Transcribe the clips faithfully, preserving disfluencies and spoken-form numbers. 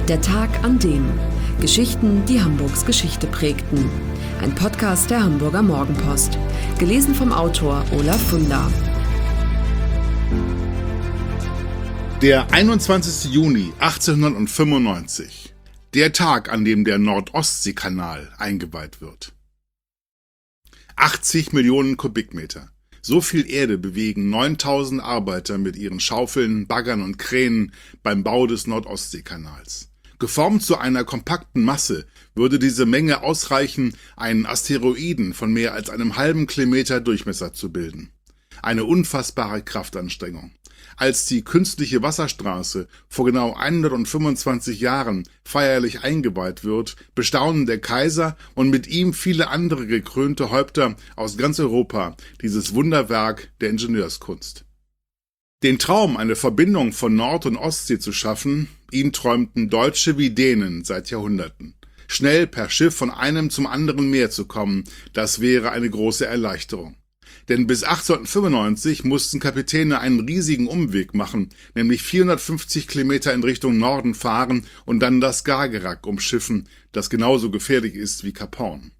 Der Tag an dem. Geschichten, die Hamburgs Geschichte prägten. Ein Podcast der Hamburger Morgenpost. Gelesen vom Autor Olaf Funder. Der einundzwanzigste Juni achtzehnhundertfünfundneunzig. Der Tag, an dem der Nord-Ostsee-Kanal eingeweiht wird. achtzig Millionen Kubikmeter. So viel Erde bewegen neuntausend Arbeiter mit ihren Schaufeln, Baggern und Kränen beim Bau des Nord-Ostsee-Kanals. Geformt zu einer kompakten Masse würde diese Menge ausreichen, einen Asteroiden von mehr als einem halben Kilometer Durchmesser zu bilden. Eine unfassbare Kraftanstrengung. Als die künstliche Wasserstraße vor genau hundertfünfundzwanzig Jahren feierlich eingeweiht wird, bestaunen der Kaiser und mit ihm viele andere gekrönte Häupter aus ganz Europa dieses Wunderwerk der Ingenieurskunst. Den Traum, eine Verbindung von Nord- und Ostsee zu schaffen, ihn träumten Deutsche wie Dänen seit Jahrhunderten. Schnell per Schiff von einem zum anderen Meer zu kommen, das wäre eine große Erleichterung. Denn bis achtzehnhundertfünfundneunzig mussten Kapitäne einen riesigen Umweg machen, nämlich vierhundertfünfzig Kilometer in Richtung Norden fahren und dann das Skagerrak umschiffen, das genauso gefährlich ist wie Cap Horn.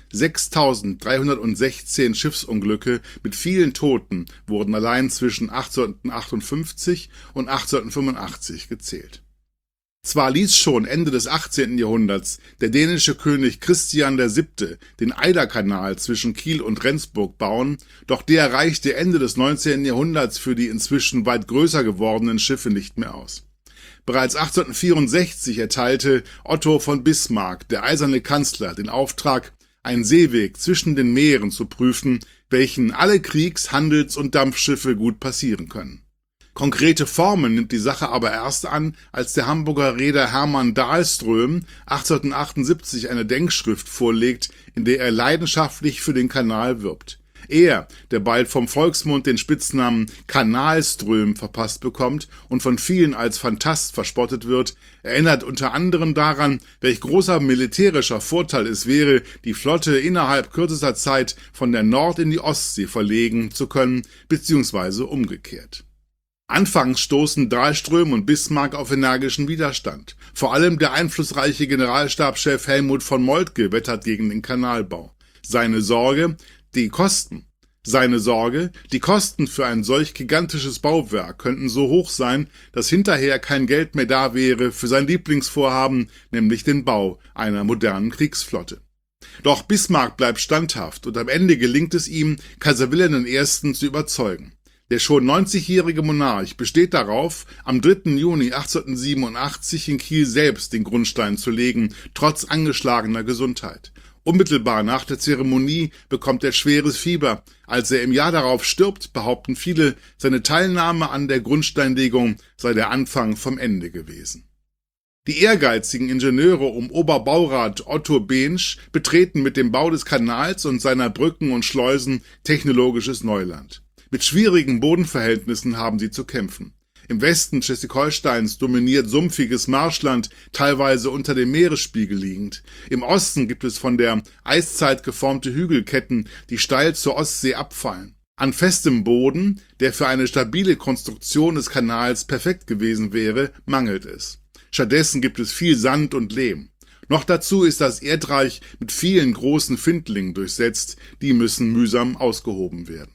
sechstausenddreihundertsechzehn Schiffsunglücke mit vielen Toten wurden allein zwischen achtzehnhundertachtundfünfzig und achtzehnhundertfünfundachtzig gezählt. Zwar ließ schon Ende des achtzehnten Jahrhunderts der dänische König Christian der Siebte den Eiderkanal zwischen Kiel und Rendsburg bauen, doch der reichte Ende des neunzehnten Jahrhunderts für die inzwischen weit größer gewordenen Schiffe nicht mehr aus. Bereits achtzehnhundertvierundsechzig erteilte Otto von Bismarck, der eiserne Kanzler, den Auftrag, einen Seeweg zwischen den Meeren zu prüfen, welchen alle Kriegs-, Handels- und Dampfschiffe gut passieren können. Konkrete Formen nimmt die Sache aber erst an, als der Hamburger Reeder Hermann Dahlström achtzehnhundertachtundsiebzig eine Denkschrift vorlegt, in der er leidenschaftlich für den Kanal wirbt. Er, der bald vom Volksmund den Spitznamen Kanalström verpasst bekommt und von vielen als Phantast verspottet wird, erinnert unter anderem daran, welch großer militärischer Vorteil es wäre, die Flotte innerhalb kürzester Zeit von der Nord- in die Ostsee verlegen zu können, beziehungsweise umgekehrt. Anfangs stoßen Dahlström und Bismarck auf energischen Widerstand. Vor allem der einflussreiche Generalstabschef Helmut von Moltke wettert gegen den Kanalbau. Seine Sorge, die Kosten. Seine Sorge, die Kosten für ein solch gigantisches Bauwerk könnten so hoch sein, dass hinterher kein Geld mehr da wäre für sein Lieblingsvorhaben, nämlich den Bau einer modernen Kriegsflotte. Doch Bismarck bleibt standhaft und am Ende gelingt es ihm, Kaiser Wilhelm der Erste zu überzeugen. Der schon neunzigjährige Monarch besteht darauf, am dritten Juni achtzehnhundertsiebenundachtzig in Kiel selbst den Grundstein zu legen, trotz angeschlagener Gesundheit. Unmittelbar nach der Zeremonie bekommt er schweres Fieber. Als er im Jahr darauf stirbt, behaupten viele, seine Teilnahme an der Grundsteinlegung sei der Anfang vom Ende gewesen. Die ehrgeizigen Ingenieure um Oberbaurat Otto Bensch betreten mit dem Bau des Kanals und seiner Brücken und Schleusen technologisches Neuland. Mit schwierigen Bodenverhältnissen haben sie zu kämpfen. Im Westen Schleswig-Holsteins dominiert sumpfiges Marschland, teilweise unter dem Meeresspiegel liegend. Im Osten gibt es von der Eiszeit geformte Hügelketten, die steil zur Ostsee abfallen. An festem Boden, der für eine stabile Konstruktion des Kanals perfekt gewesen wäre, mangelt es. Stattdessen gibt es viel Sand und Lehm. Noch dazu ist das Erdreich mit vielen großen Findlingen durchsetzt, die müssen mühsam ausgehoben werden.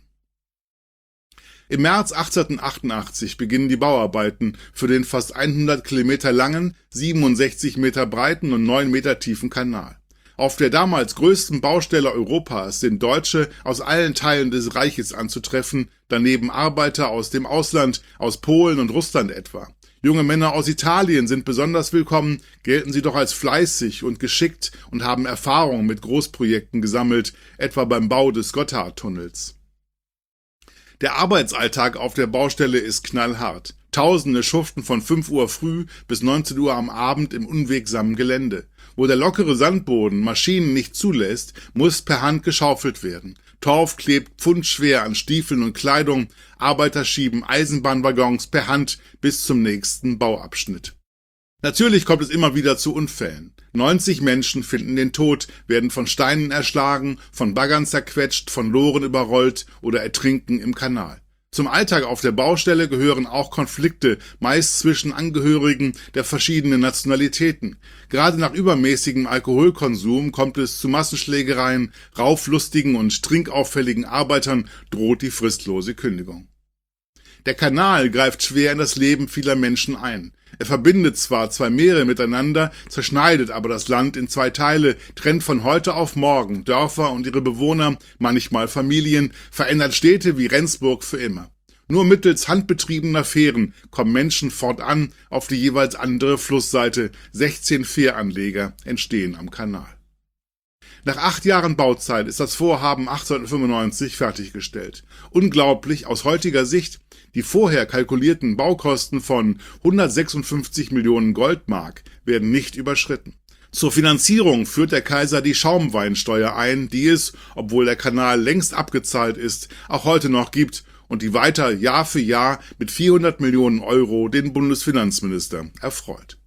Im März achtzehnhundertachtundachtzig beginnen die Bauarbeiten für den fast hundert Kilometer langen, siebenundsechzig Meter breiten und neun Meter tiefen Kanal. Auf der damals größten Baustelle Europas sind Deutsche aus allen Teilen des Reiches anzutreffen, daneben Arbeiter aus dem Ausland, aus Polen und Russland etwa. Junge Männer aus Italien sind besonders willkommen, gelten sie doch als fleißig und geschickt und haben Erfahrung mit Großprojekten gesammelt, etwa beim Bau des Gotthardtunnels. Der Arbeitsalltag auf der Baustelle ist knallhart. Tausende schuften von fünf Uhr früh bis neunzehn Uhr am Abend im unwegsamen Gelände. Wo der lockere Sandboden Maschinen nicht zulässt, muss per Hand geschaufelt werden. Torf klebt pfundschwer an Stiefeln und Kleidung, Arbeiter schieben Eisenbahnwaggons per Hand bis zum nächsten Bauabschnitt. Natürlich kommt es immer wieder zu Unfällen. neunzig Menschen finden den Tod, werden von Steinen erschlagen, von Baggern zerquetscht, von Loren überrollt oder ertrinken im Kanal. Zum Alltag auf der Baustelle gehören auch Konflikte, meist zwischen Angehörigen der verschiedenen Nationalitäten. Gerade nach übermäßigem Alkoholkonsum kommt es zu Massenschlägereien, rauflustigen und trinkauffälligen Arbeitern droht die fristlose Kündigung. Der Kanal greift schwer in das Leben vieler Menschen ein. Er verbindet zwar zwei Meere miteinander, zerschneidet aber das Land in zwei Teile, trennt von heute auf morgen Dörfer und ihre Bewohner, manchmal Familien, verändert Städte wie Rendsburg für immer. Nur mittels handbetriebener Fähren kommen Menschen fortan auf die jeweils andere Flussseite. sechzehn Fähranleger entstehen am Kanal. Nach acht Jahren Bauzeit ist das Vorhaben achtzehnhundertfünfundneunzig fertiggestellt. Unglaublich aus heutiger Sicht: Die vorher kalkulierten Baukosten von hundertsechsundfünfzig Millionen Goldmark werden nicht überschritten. Zur Finanzierung führt der Kaiser die Schaumweinsteuer ein, die es, obwohl der Kanal längst abgezahlt ist, auch heute noch gibt und die weiter Jahr für Jahr mit vierhundert Millionen Euro den Bundesfinanzminister erfreut.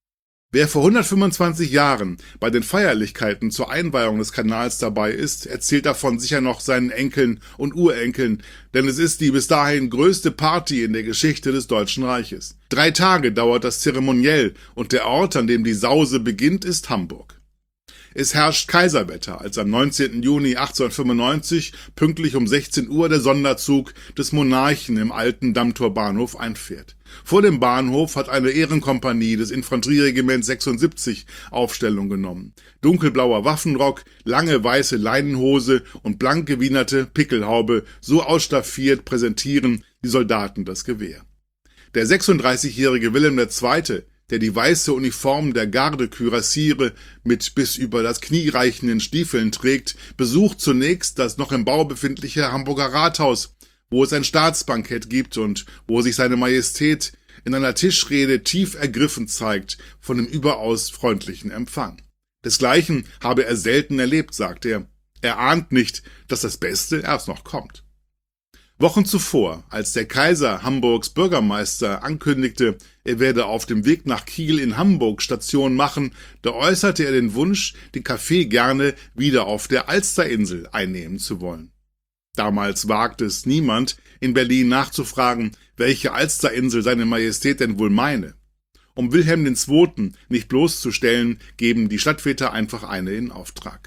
Wer vor hundertfünfundzwanzig Jahren bei den Feierlichkeiten zur Einweihung des Kanals dabei ist, erzählt davon sicher noch seinen Enkeln und Urenkeln, denn es ist die bis dahin größte Party in der Geschichte des Deutschen Reiches. Drei Tage dauert das Zeremoniell und der Ort, an dem die Sause beginnt, ist Hamburg. Es herrscht Kaiserwetter, als am neunzehnten Juni achtzehnhundertfünfundneunzig pünktlich um sechzehn Uhr der Sonderzug des Monarchen im alten Dammtorbahnhof einfährt. Vor dem Bahnhof hat eine Ehrenkompanie des Infanterieregiments sechsundsiebzig Aufstellung genommen. Dunkelblauer Waffenrock, lange weiße Leinenhose und blank gewienerte Pickelhaube, so ausstaffiert präsentieren die Soldaten das Gewehr. Der sechsunddreißigjährige Wilhelm der Zweite., der die weiße Uniform der Gardekürassiere mit bis über das Knie reichenden Stiefeln trägt, besucht zunächst das noch im Bau befindliche Hamburger Rathaus, wo es ein Staatsbankett gibt und wo sich seine Majestät in einer Tischrede tief ergriffen zeigt von dem überaus freundlichen Empfang. Desgleichen habe er selten erlebt, sagt er. Er ahnt nicht, dass das Beste erst noch kommt. Wochen zuvor, als der Kaiser Hamburgs Bürgermeister ankündigte, er werde auf dem Weg nach Kiel in Hamburg Station machen, da äußerte er den Wunsch, den Kaffee gerne wieder auf der Alsterinsel einnehmen zu wollen. Damals wagte es niemand, in Berlin nachzufragen, welche Alsterinsel seine Majestät denn wohl meine. Um Wilhelm der Zweite. Nicht bloßzustellen, geben die Stadtväter einfach eine in Auftrag.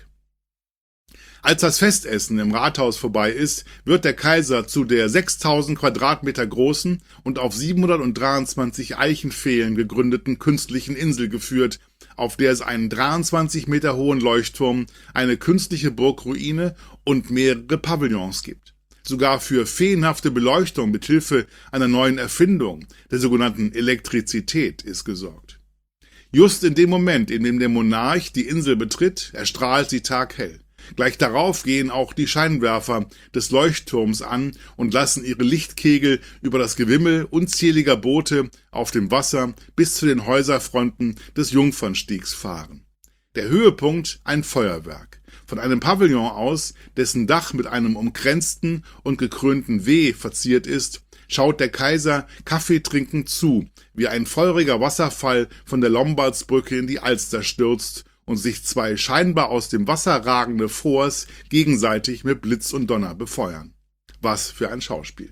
Als das Festessen im Rathaus vorbei ist, wird der Kaiser zu der sechstausend Quadratmeter großen und auf siebenhundertdreiundzwanzig Eichenpfählen gegründeten künstlichen Insel geführt, auf der es einen dreiundzwanzig Meter hohen Leuchtturm, eine künstliche Burgruine und mehrere Pavillons gibt. Sogar für feenhafte Beleuchtung mit Hilfe einer neuen Erfindung, der sogenannten Elektrizität, ist gesorgt. Just in dem Moment, in dem der Monarch die Insel betritt, erstrahlt sie taghell. Gleich darauf gehen auch die Scheinwerfer des Leuchtturms an und lassen ihre Lichtkegel über das Gewimmel unzähliger Boote auf dem Wasser bis zu den Häuserfronten des Jungfernstiegs fahren. Der Höhepunkt ein Feuerwerk. Von einem Pavillon aus, dessen Dach mit einem umkränzten und gekrönten W verziert ist, schaut der Kaiser kaffeetrinkend zu, wie ein feuriger Wasserfall von der Lombardsbrücke in die Alster stürzt und sich zwei scheinbar aus dem Wasser ragende Forts gegenseitig mit Blitz und Donner befeuern. Was für ein Schauspiel.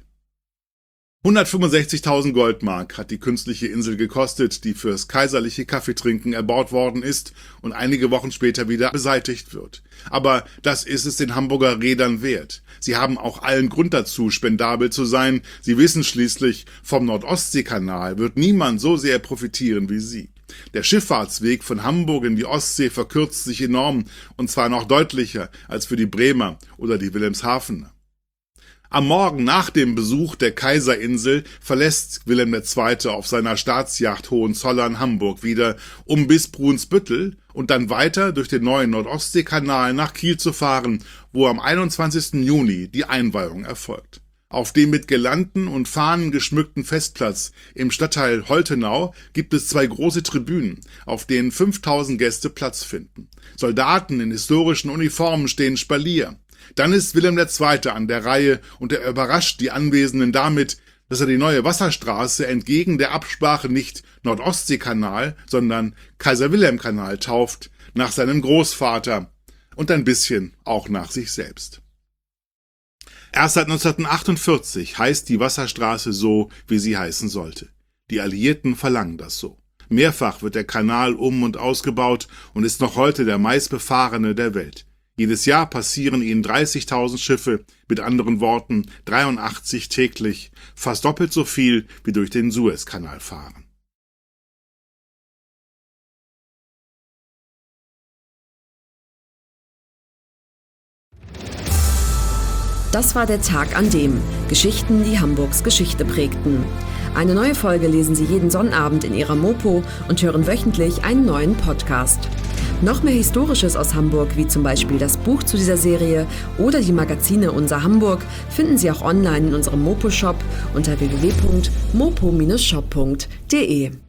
hundertfünfundsechzigtausend Goldmark hat die künstliche Insel gekostet, die fürs kaiserliche Kaffeetrinken erbaut worden ist und einige Wochen später wieder beseitigt wird. Aber das ist es den Hamburger Reedern wert. Sie haben auch allen Grund dazu, spendabel zu sein. Sie wissen schließlich, vom Nord-Ostsee-Kanal wird niemand so sehr profitieren wie sie. Der Schifffahrtsweg von Hamburg in die Ostsee verkürzt sich enorm, und zwar noch deutlicher als für die Bremer oder die Wilhelmshavener. Am Morgen nach dem Besuch der Kaiserinsel verlässt Wilhelm der Zweite. auf seiner Staatsjacht Hohenzollern Hamburg wieder, um bis Brunsbüttel und dann weiter durch den neuen Nord-Ostsee-Kanal nach Kiel zu fahren, wo am einundzwanzigsten Juni die Einweihung erfolgt. Auf dem mit Girlanden und Fahnen geschmückten Festplatz im Stadtteil Holtenau gibt es zwei große Tribünen, auf denen fünftausend Gäste Platz finden. Soldaten in historischen Uniformen stehen Spalier. Dann ist Wilhelm der Zweite. an der Reihe und er überrascht die Anwesenden damit, dass er die neue Wasserstraße entgegen der Absprache nicht Nord-Ostsee-Kanal, sondern Kaiser-Wilhelm-Kanal tauft, nach seinem Großvater und ein bisschen auch nach sich selbst. Erst seit neunzehnhundertachtundvierzig heißt die Wasserstraße so, wie sie heißen sollte. Die Alliierten verlangen das so. Mehrfach wird der Kanal um- und ausgebaut und ist noch heute der meistbefahrene der Welt. Jedes Jahr passieren ihn dreißigtausend Schiffe, mit anderen Worten dreiundachtzig täglich, fast doppelt so viel wie durch den Suezkanal fahren. Das war der Tag, an dem Geschichten, die Hamburgs Geschichte prägten. Eine neue Folge lesen Sie jeden Sonnabend in Ihrer Mopo und hören wöchentlich einen neuen Podcast. Noch mehr Historisches aus Hamburg, wie zum Beispiel das Buch zu dieser Serie oder die Magazine Unser Hamburg, finden Sie auch online in unserem Mopo-Shop unter w w w punkt mopo Bindestrich shop punkt de.